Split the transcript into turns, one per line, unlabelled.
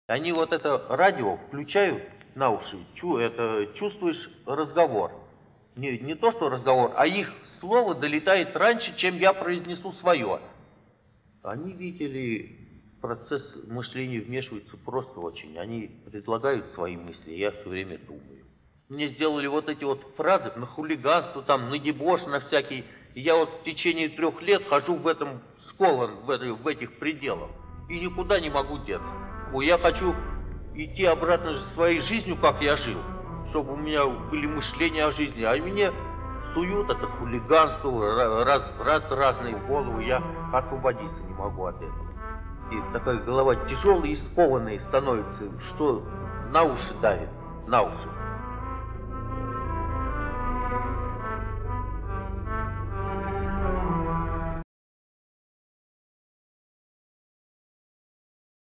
Они вот это радио включают на уши, чувствуешь разговор. Не то, что разговор, а их слово долетает раньше, чем я произнесу свое. Они видели процесс мышления, вмешиваются просто очень. Они предлагают свои мысли, я все время думаю. Мне сделали вот эти вот фразы на хулиганство, там, на дебош, на всякие. И я вот в течение 3 лет хожу в этом скован, в этих пределах. И никуда не могу деться. Я хочу идти обратно своей жизнью, как я жил. Чтобы у меня были мышления о жизни. А мне суют это хулиганство, разные головы. Я освободиться не могу от этого. И такая голова тяжелая и скованная становится, что на уши давит, на уши.